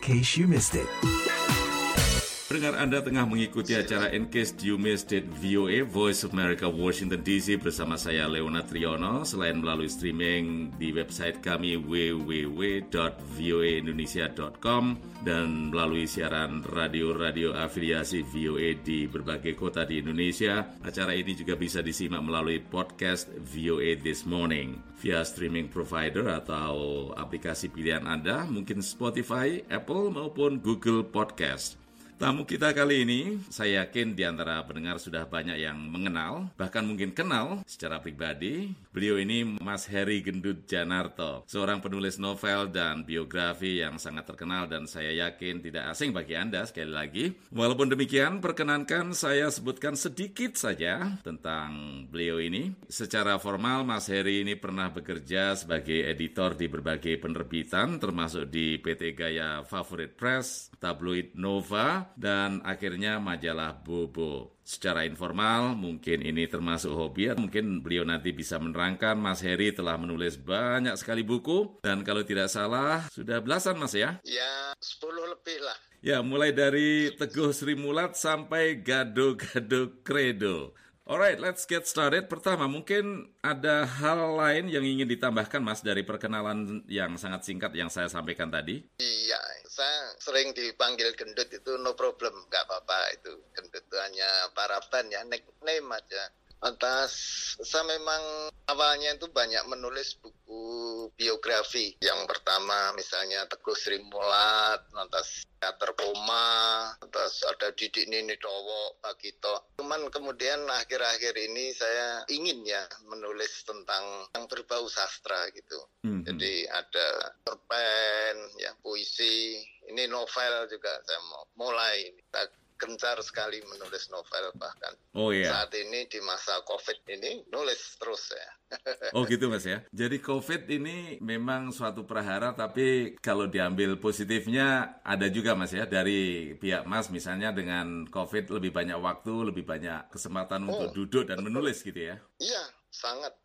case you missed it. Pendengar Anda tengah mengikuti acara In Case You Missed It VOA Voice of America Washington DC bersama saya Leonard Triono. Selain melalui streaming di website kami www.voaindonesia.com dan melalui siaran radio-radio afiliasi VOA di berbagai kota di Indonesia, acara ini juga bisa disimak melalui podcast VOA This Morning via streaming provider atau aplikasi pilihan Anda, mungkin Spotify, Apple maupun Google Podcast. Tamu kita kali ini, saya yakin di antara pendengar sudah banyak yang mengenal, bahkan mungkin kenal secara pribadi. Beliau ini Mas Heri Gendut Janarto, seorang penulis novel dan biografi yang sangat terkenal dan saya yakin tidak asing bagi Anda sekali lagi. Walaupun demikian, perkenankan saya sebutkan sedikit saja tentang beliau ini. Secara formal, Mas Heri ini pernah bekerja sebagai editor di berbagai penerbitan, termasuk di PT Gaya Favorit Press, tabloid Nova, dan akhirnya majalah Bobo. Secara informal, mungkin ini termasuk hobi, mungkin beliau nanti bisa menerangkan. Mas Heri telah menulis banyak sekali buku, dan kalau tidak salah, sudah belasan Mas ya? Ya, 10 lebih lah. Ya, mulai dari Teguh Sri Mulat sampai Gado-Gado Credo. Alright, let's get started. Pertama, mungkin ada hal lain yang ingin ditambahkan Mas dari perkenalan yang sangat singkat yang saya sampaikan tadi? Iya, saya sering dipanggil Gendut itu no problem, nggak apa-apa itu. Gendut itu hanya paraban ya, nickname aja. Atas, saya memang awalnya itu banyak menulis buku biografi. Yang pertama misalnya Teguh Sri Mulat, lantas Teater Koma, terus ada Didik Nini Dowo, Pak Gito. Cuman kemudian akhir-akhir ini saya ingin ya menulis tentang yang berbau sastra gitu. Jadi ada cerpen, ya puisi, ini novel juga saya mau mulai. Gencar sekali menulis novel bahkan. Oh iya. Saat ini di masa COVID ini nulis terus ya. Oh gitu Mas ya. Jadi COVID ini memang suatu prahara, tapi kalau diambil positifnya ada juga Mas ya. Dari pihak Mas misalnya dengan COVID lebih banyak waktu, lebih banyak kesempatan untuk duduk dan menulis gitu ya. Iya, sangat.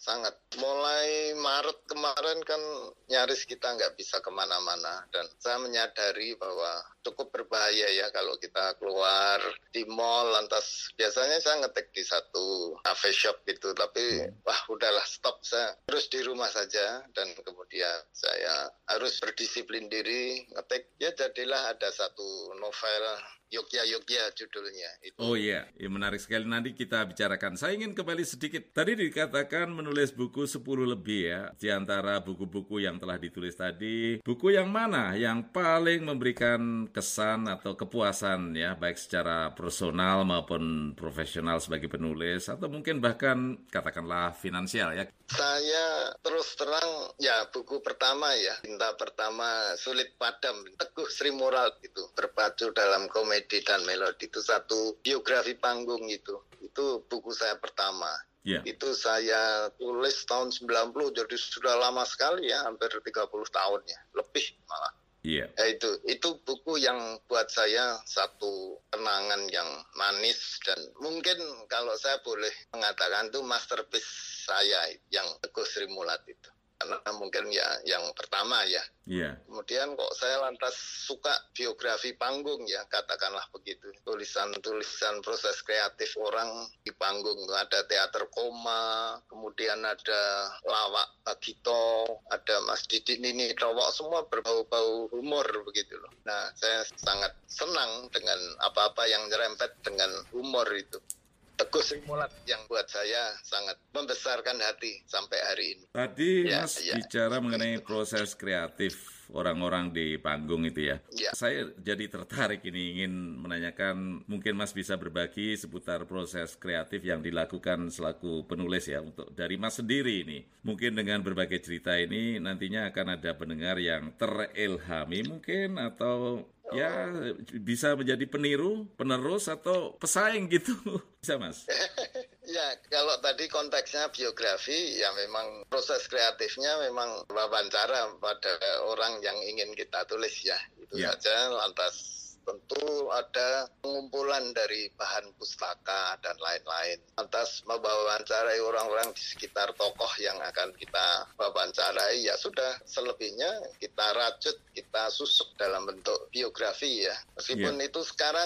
Mulai Maret kemarin kan nyaris kita nggak bisa kemana-mana. Dan saya menyadari bahwa cukup berbahaya ya kalau kita keluar di mall. Lantas biasanya saya ngetik di satu cafe shop gitu. Tapi wah udahlah stop, saya terus di rumah saja. Dan kemudian saya harus berdisiplin diri ngetik. Ya jadilah ada satu novel Yogya judulnya itu. Oh iya, menarik sekali, nanti kita bicarakan. Saya ingin kembali sedikit. Tadi dikatakan menulis buku 10 lebih ya. Di antara buku-buku yang telah ditulis tadi, buku yang mana yang paling memberikan kesan atau kepuasan ya, baik secara personal maupun profesional sebagai penulis, atau mungkin bahkan katakanlah finansial ya? Saya terus terang ya, buku pertama ya, Cinta Pertama Sulit Padam, Teguh Sri Mulat itu, berpacu dalam komedi dan melodi, itu satu biografi panggung itu buku saya pertama. Yeah. Itu saya tulis tahun 90, jadi sudah lama sekali ya, hampir 30 tahun ya, lebih malah. Iya. Ya, itu buku yang buat saya satu kenangan yang manis, dan mungkin kalau saya boleh mengatakan itu masterpiece saya yang Teguh Sri Mulat itu. Karena mungkin ya yang pertama ya. Iya. Kemudian kok saya lantas suka biografi panggung ya, katakanlah begitu. Tulisan proses kreatif orang di panggung. Ada Teater Koma, kemudian ada Lawak Pak Gito, ada Mas Didik Nini Dowo, semua berbau-bau humor begitu loh. Nah, saya sangat senang dengan apa-apa yang nyerempet dengan humor itu. Teguh Sri Mulat yang buat saya sangat membesarkan hati sampai hari ini. Tadi Mas bicara mengenai proses kreatif orang-orang di panggung itu ya. Saya jadi tertarik ini, ingin menanyakan, mungkin Mas bisa berbagi seputar proses kreatif yang dilakukan selaku penulis ya, untuk dari Mas sendiri ini. Mungkin dengan berbagai cerita ini nantinya akan ada pendengar yang terilhami mungkin, atau ya bisa menjadi peniru, penerus, atau pesaing gitu. Bisa Mas? Ya, kalau tadi konteksnya biografi, ya memang proses kreatifnya memang wawancara pada orang yang ingin kita tulis ya. Itu saja, lantas Tentu ada pengumpulan dari bahan pustaka dan lain-lain. Lantas mewawancarai orang-orang di sekitar tokoh yang akan kita wawancarai, ya sudah, selebihnya kita rajut, kita susuk dalam bentuk biografi ya. Meskipun itu sekarang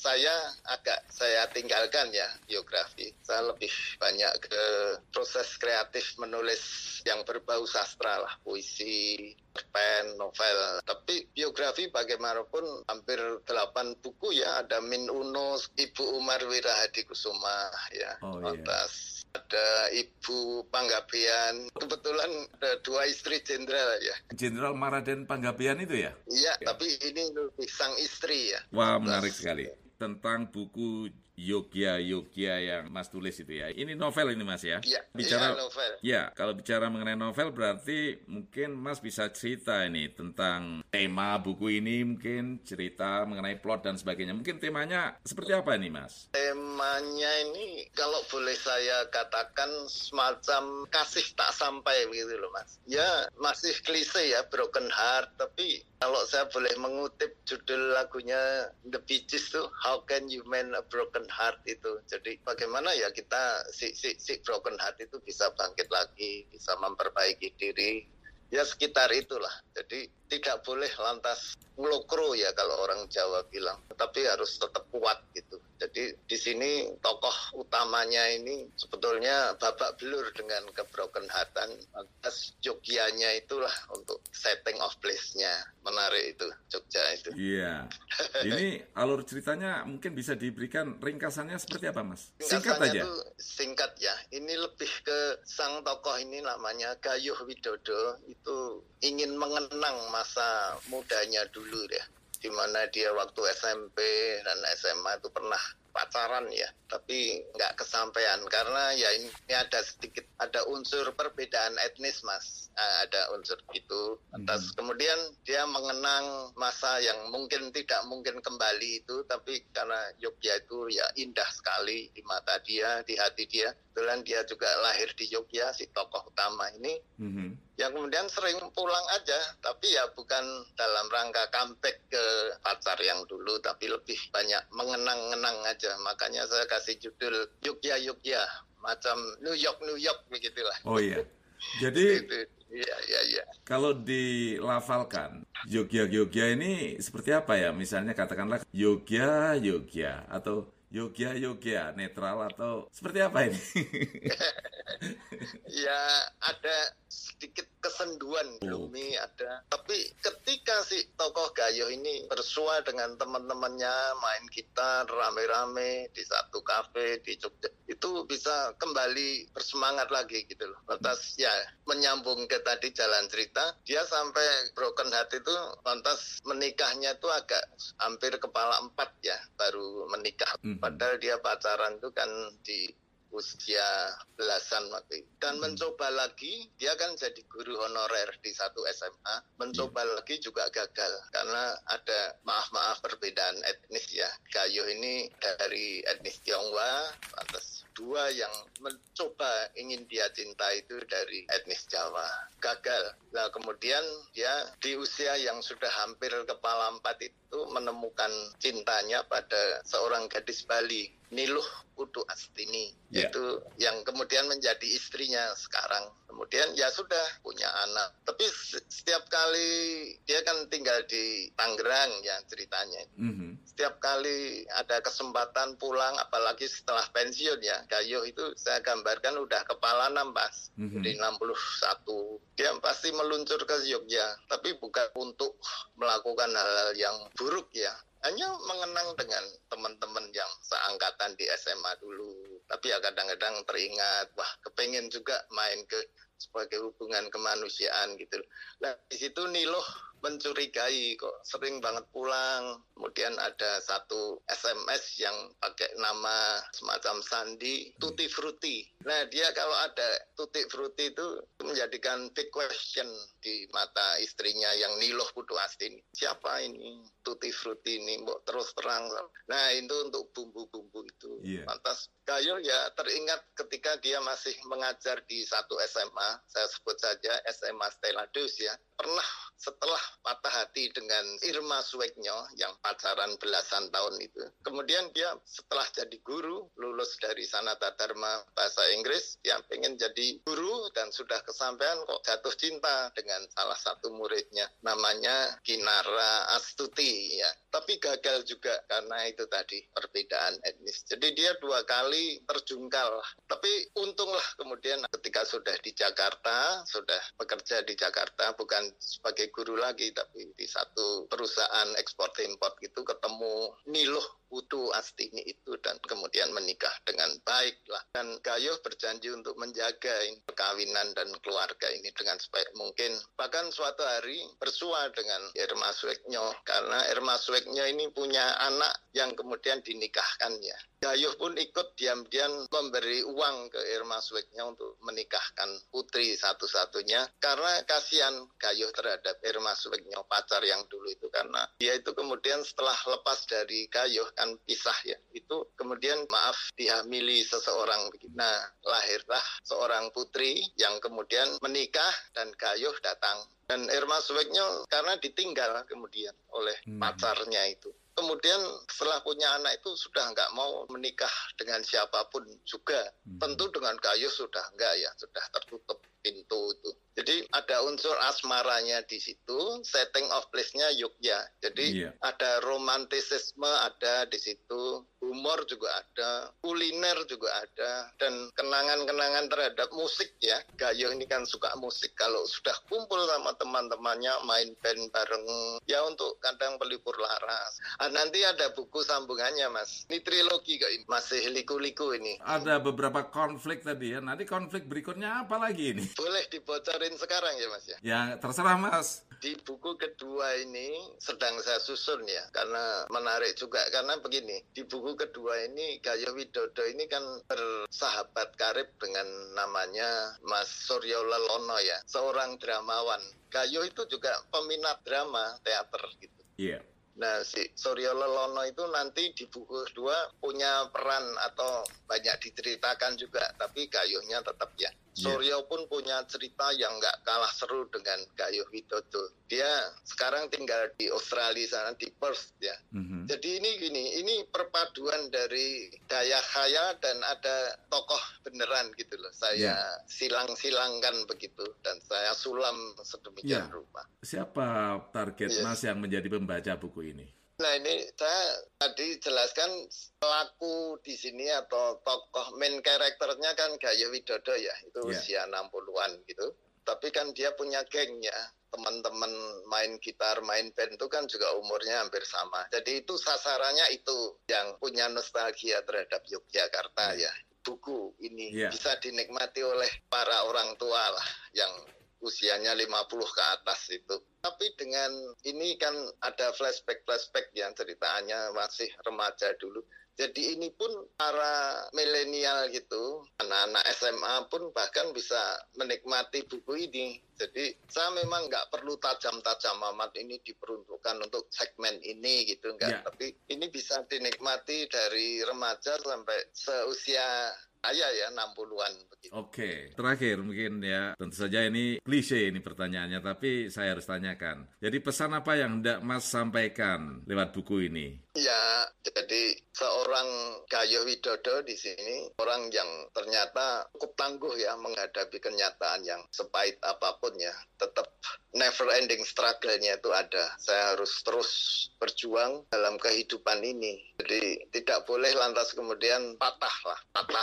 saya tinggalkan ya biografi. Saya lebih banyak ke proses kreatif menulis yang berbau sastra lah, puisi, cerpen, novel. Tapi biografi bagaimanapun hampir 8 buku ya. Ada Min Uno, Ibu Umar Wirahadi Kusuma ya. Atas ada Ibu Panggabean. Kebetulan ada 2 istri jenderal ya. Jenderal Maraden Panggabean itu ya? Iya, tapi ini lebih sang istri ya. Wah, menarik sekali. Tentang buku Yogya yang Mas tulis itu ya. Ini novel ini Mas ya? Iya, novel. Ya, kalau bicara mengenai novel berarti mungkin Mas bisa cerita ini tentang tema buku ini, mungkin cerita mengenai plot dan sebagainya. Mungkin temanya seperti apa ini Mas? Temanya ini kalau boleh saya katakan semacam kasih tak sampai begitu loh Mas. Ya masih klise ya, broken heart, tapi kalau saya boleh mengutip judul lagunya The Bee Gees tuh, How Can You Mend a Broken Heart itu. Jadi bagaimana ya kita si broken heart itu bisa bangkit lagi, bisa memperbaiki diri. Ya sekitar itulah. Jadi tidak boleh lantas ngelokro ya kalau orang Jawa bilang. Tapi harus tetap kuat gitu. Jadi di sini tokoh utamanya ini sebetulnya babak belur dengan kebroken heartan. Atas Jogyanya itulah untuk setting of place-nya. Menarik itu, Jogja itu. Iya. Ini alur ceritanya mungkin bisa diberikan ringkasannya seperti apa Mas? Singkat aja. Singkat ya. Ini lebih ke sang tokoh ini namanya Gayuh Widodo. Itu ingin mengenang masa mudanya dulu ya, di mana dia waktu SMP dan SMA itu pernah pacaran ya, tapi nggak kesampaian karena ya ini ada unsur perbedaan etnis Mas, ada unsur itu. Atas kemudian dia mengenang masa yang mungkin tidak mungkin kembali itu, tapi karena Yogya itu ya indah sekali di mata dia, di hati dia. Kebetulan dia juga lahir di Yogya, si tokoh utama ini. Yang kemudian sering pulang aja, tapi ya bukan dalam rangka comeback ke pacar yang dulu, tapi lebih banyak mengenang-enang aja. Makanya saya kasih judul Yogya, macam New York begitulah. Oh iya. Jadi Iya. Kalau dilafalkan Yogya ini seperti apa ya? Misalnya katakanlah Yogya atau Yogya netral atau seperti apa ini? Ya ada sedikit kesenduan Lumi ada. Tapi ketika si tokoh Gayuh ini bersua dengan teman-temannya main gitar rame-rame di satu kafe di Jogja, itu bisa kembali bersemangat lagi gitu loh. Lantas ya menyambung ke tadi jalan cerita, dia sampai broken heart itu lantas menikahnya itu agak hampir kepala 4 ya baru menikah. Padahal dia pacaran itu kan di usia belasan waktu itu. Dan mencoba lagi, dia kan jadi guru honorer di satu SMA, mencoba lagi juga gagal karena ada maaf perbedaan etnis ya. Gayuh ini dari etnis Tionghoa, lantas 2 yang mencoba ingin dia cinta itu dari etnis Jawa, gagal. Nah kemudian dia di usia yang sudah hampir kepala 4 itu menemukan cintanya pada seorang gadis Bali, Niluh Putu Astini, itu yang kemudian menjadi istrinya sekarang. Kemudian ya sudah punya anak. Tapi setiap kali dia kan tinggal di Tangerang ya ceritanya. Setiap kali ada kesempatan pulang, apalagi setelah pensiun ya, Gayuh itu saya gambarkan udah kepala 6 pas, di 61. Dia pasti meluncur ke Yogya, tapi bukan untuk melakukan hal-hal yang buruk ya. Hanya mengenang dengan teman-teman yang seangkatan di SMA dulu. Tapi ya kadang-kadang teringat, wah kepengen juga main ke sebagai hubungan kemanusiaan gitu. Nah di situ Niluh mencurigai kok sering banget pulang. Kemudian ada satu SMS yang pakai nama semacam sandi, Tutti Frutti. Nah dia kalau ada Tutti Frutti itu menjadikan big question di mata istrinya yang Niluh Putu Astini. Siapa ini Tutti Frutti ini? Mbok terus terang. Nah itu untuk bumbu-bumbu itu. Lantas Gayuh ya teringat ketika dia masih mengajar di satu SMA, saya sebut saja SMA Stella Dus ya, pernah setelah patah hati dengan Irma Suegno yang pacaran belasan tahun itu. Kemudian dia setelah jadi guru, lulus dari Sanata Dharma bahasa Inggris, dia pengen jadi guru dan sudah kesampaian kok jatuh cinta dengan salah satu muridnya, namanya Kinara Astuti ya. Tapi gagal juga karena itu tadi perbedaan etnis. Jadi dia 2 kali terjungkal. Tapi untunglah kemudian ketika sudah di Jakarta, sudah bekerja di Jakarta, bukan sebagai guru lagi, tapi di satu perusahaan ekspor-import gitu, ketemu Niluh Putu Astini itu dan kemudian menikah dengan baik lah. Dan Gayo berjanji untuk menjaga perkawinan dan keluarga ini dengan sebaik mungkin. Bahkan suatu hari bersua dengan Irma Suegno karena Irma Suegno ini punya anak yang kemudian dinikahkannya. Gayo pun ikut diam-diam memberi uang ke Irma Suegno untuk menikahkan putri satu-satunya karena kasihan Gayo terhadap Irma Suegno, pacar yang dulu itu, karena dia itu kemudian setelah lepas dari Gayo kan pisah ya, itu kemudian dihamili seseorang. Nah, lahirlah seorang putri yang kemudian menikah dan Gayo datang. Dan Irma Suegno karena ditinggal kemudian oleh pacarnya itu. Kemudian setelah punya anak itu sudah nggak mau menikah dengan siapapun juga. Tentu dengan Gayo sudah enggak ya, sudah tertutup pintu itu. Jadi ada unsur asmaranya di situ, setting of place-nya Yogya. Jadi ada romantisisme ada di situ, humor juga ada, kuliner juga ada, dan kenangan-kenangan terhadap musik ya. Gayo ini kan suka musik, kalau sudah kumpul sama teman-temannya main band bareng, ya untuk kadang pelipur laras. Nanti ada buku sambungannya Mas. Ini trilogi kok ini, masih liku-liku ini. Ada beberapa konflik tadi ya, nanti konflik berikutnya apa lagi ini? Boleh dibocorin sekarang ya Mas ya? Ya terserah Mas. Di buku kedua ini sedang saya susun ya, karena menarik juga, karena begini, di buku kedua ini Gayo Widodo ini kan bersahabat karib dengan namanya Mas Suryo Lelono ya, seorang dramawan. Gayo itu juga peminat drama, teater gitu. Iya. Nah, si Suryo Lelono itu nanti di buku kedua punya peran atau banyak diceritakan juga, tapi Gayonya tetap ya. Suryo pun punya cerita yang nggak kalah seru dengan Gayo Widodo. Dia sekarang tinggal di Australia sana, di Perth ya. Jadi ini perpaduan dari daya khayal dan ada tokoh beneran gitu loh. Saya silang-silangkan begitu dan saya sulam sedemikian rupa. Siapa target Mas yang menjadi pembaca buku ini? Nah ini saya tadi jelaskan pelaku di sini atau tokoh main karakternya kan Gayo Widodo ya, itu usia 60-an gitu. Tapi kan dia punya gengnya, teman-teman main gitar, main band itu kan juga umurnya hampir sama. Jadi itu sasarannya itu yang punya nostalgia terhadap Yogyakarta ya. Buku ini bisa dinikmati oleh para orang tua lah yang usianya 50 ke atas itu. Tapi dengan ini kan ada flashback yang ceritanya masih remaja dulu. Jadi ini pun para milenial gitu, anak-anak SMA pun bahkan bisa menikmati buku ini. Jadi saya memang nggak perlu tajam-tajam amat ini diperuntukkan untuk segmen ini gitu, enggak. Tapi ini bisa dinikmati dari remaja sampai seusia saya ya 60-an begitu. Oke, terakhir mungkin ya, tentu saja ini klise ini pertanyaannya, tapi saya harus tanyakan. Jadi pesan apa yang hendak Mas sampaikan lewat buku ini? Ya, jadi seorang Gayo Widodo di sini orang yang ternyata cukup tangguh ya menghadapi kenyataan yang sepahit apapun ya. Tetap never ending struggle-nya itu ada. Saya harus terus berjuang dalam kehidupan ini. Jadi tidak boleh lantas kemudian patah.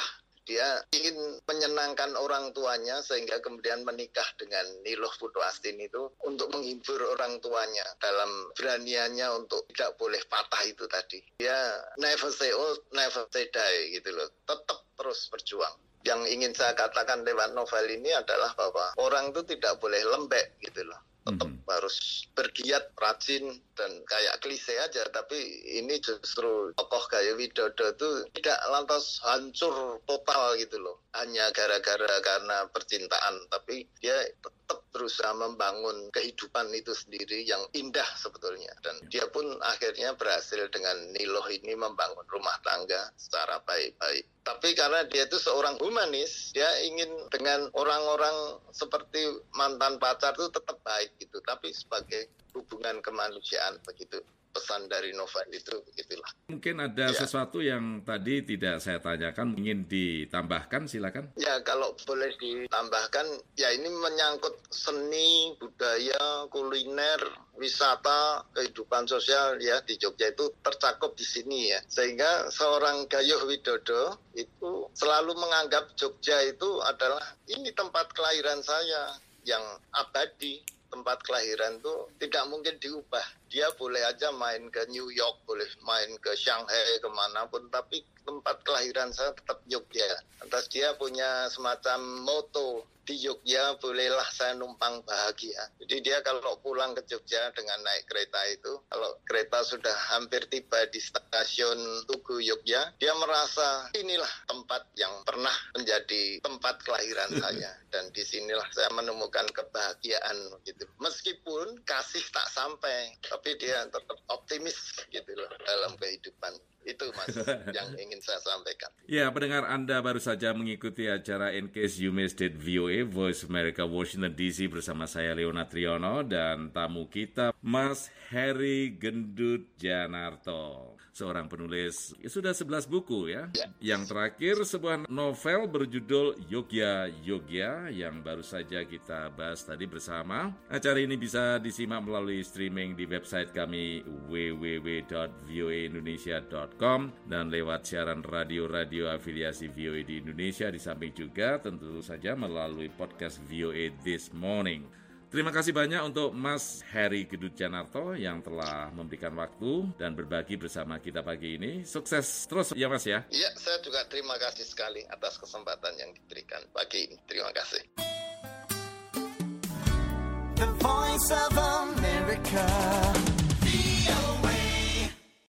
Dia ingin menyenangkan orang tuanya sehingga kemudian menikah dengan Niluh Putu Astini itu untuk menghibur orang tuanya dalam beraniannya untuk tidak boleh patah itu tadi. Dia never say old, never say die gitu loh. Tetap terus berjuang. Yang ingin saya katakan lewat novel ini adalah bahwa orang itu tidak boleh lembek gitu loh. Tetap harus bergiat, rajin, dan kayak klise aja. Tapi ini justru tokoh Gayo Widodo itu tidak lantas hancur total gitu loh. Hanya gara-gara karena percintaan. Tapi dia tetap berusaha membangun kehidupan itu sendiri yang indah sebetulnya. Dan dia pun akhirnya berhasil dengan Niloh ini membangun rumah tangga secara baik-baik. Tapi karena dia itu seorang humanis, dia ingin dengan orang-orang seperti mantan pacar itu tetap baik gitu. Tapi sebagai hubungan kemanusiaan begitu. Pesan dari novel itu begitulah. Mungkin ada sesuatu yang tadi tidak saya tanyakan, ingin ditambahkan, silakan. Ya, kalau boleh ditambahkan, ya ini menyangkut seni, budaya, kuliner, wisata, kehidupan sosial ya di Jogja itu tercakup di sini ya. Sehingga seorang Gayuh Widodo itu selalu menganggap Jogja itu adalah ini tempat kelahiran saya yang abadi. Tempat kelahiran tuh tidak mungkin diubah. Dia boleh aja main ke New York, boleh main ke Shanghai, kemanapun, tapi tempat kelahiran saya tetap Jogja. Lantas dia punya semacam moto, di Jogja bolehlah saya numpang bahagia. Jadi dia kalau pulang ke Jogja dengan naik kereta itu, kalau kereta sudah hampir tiba di stasiun Tugu Jogja, dia merasa inilah tempat yang pernah menjadi tempat kelahiran saya. Dan disinilah saya menemukan kebahagiaan gitu. Meskipun kasih tak sampai, tapi dia tetap optimis gitu loh dalam kehidupan. Itu Mas yang ingin saya sampaikan. Ya, pendengar, Anda baru saja mengikuti acara In Case You Missed It VOA Voice America Washington DC bersama saya Leona Triono dan tamu kita Mas Heri Gendut Janarto, seorang penulis sudah 11 buku ya. Yang terakhir sebuah novel berjudul Yogya yang baru saja kita bahas tadi bersama. Acara ini bisa disimak melalui streaming di website kami www.voaindonesia.com dan lewat siaran radio afiliasi VOA di Indonesia, di samping juga tentu saja melalui podcast VOA This Morning. Terima kasih banyak untuk Mas Heri Gendut Janarto yang telah memberikan waktu dan berbagi bersama kita pagi ini. Sukses terus ya Mas ya. Iya, saya juga terima kasih sekali atas kesempatan yang diberikan pagi ini. Terima kasih. The Voice of America.